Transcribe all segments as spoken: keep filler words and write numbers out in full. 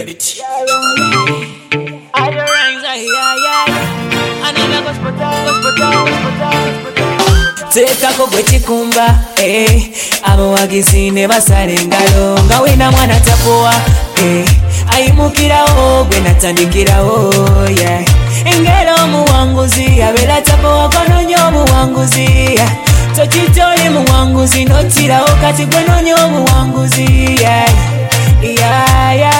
reality. Tekako gwe kikumba eh abawagizi ne basala engalo nga wena mwana tapowa eh ayimukirawo gwe natandikirawo yeah engero omuwanguzi abeera tapowa kononya obuwanguzi yeah tokitole muwanguzi notirawo kati gwe nonya obuwanguzi yeah yeah yeah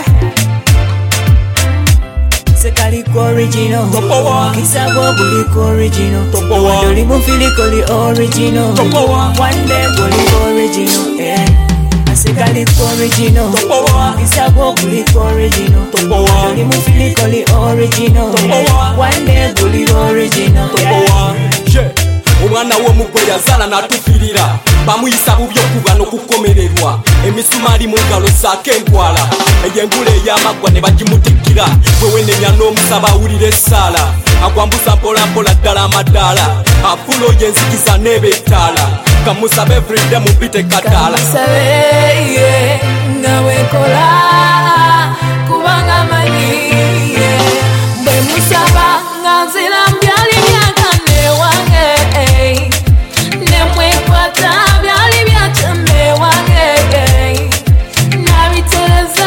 Sekaliko original, Kisago buliko original, Dolimu filikoli original, one day buliko original, yeah. Sekaliko original, Kisago buliko original, Dolimu filikoli original, one day buliko original, yeah. Omwana w'omugwe yazala n'atufirira bamuyisa bubi okuba n'okukomererwa emisumali mu ngalo saako entwala ey'engula ey'amaggwa ne bagimutikkira bwe wenenya n'omusaba awulira essaala agwambuza mpolampola ddala amadaala afulo y'enzikiza n'ebettaala kamusaba everyday mupite kataala kamusabe nga wekola kubanga manyi bwe musaba nga nzira mbyali myaka newange nemwekwata byali byatembe wange nabitereza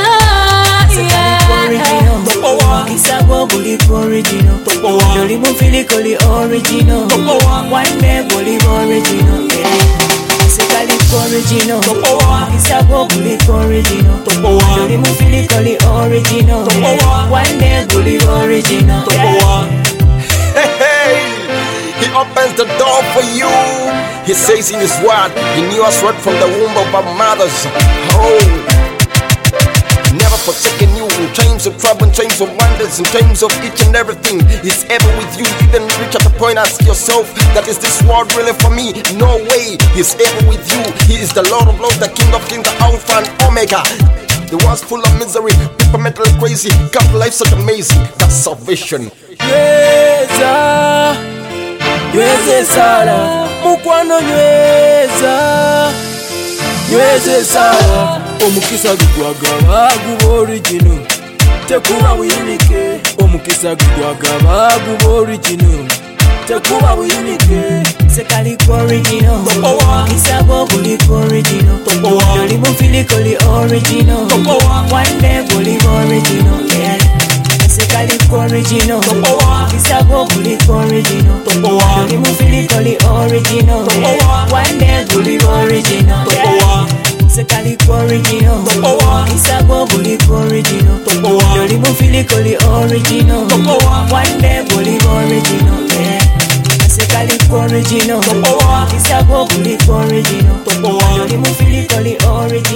Kisago buliko original Dolimu filikoli original One day buliko original Sekaliko original Kisago buliko original Dolimu filikoli original One day buliko original Hey, hey. He opens the door for you. He says in his word, he knew us right from the womb of our mothers. Oh, never forsaken you in times of trouble, in times of wonders, in times of each and everything. He's ever with you. You then reach at the point, ask yourself, that is this world really for me? No way. He's ever with you. He is the Lord of Lords, the King of Kings, the Alpha and Omega. The world's full of misery, people mentally crazy. God, life's such amazing. That's salvation. Nyweza, nyweze sana, mukwano nyweza, nyweze sana. Omukisa gugwaga guba original, tekuba buyinike. Omukisa gugwaga guba original, tekuba buyinike. Sekaliko original, Kisago buliko original, Dolimu filikoli original, one day buliko original, yeah. Sekaliko original, Kisago buliko original, Dolimu filikoli original, one day buliko original, yeah. Sekaliko original, Kisago buliko original, Dolimu filikoli original, one day buliko original, yeah. Sekaliko original, Kisago buliko original, Dolimu filikoli original.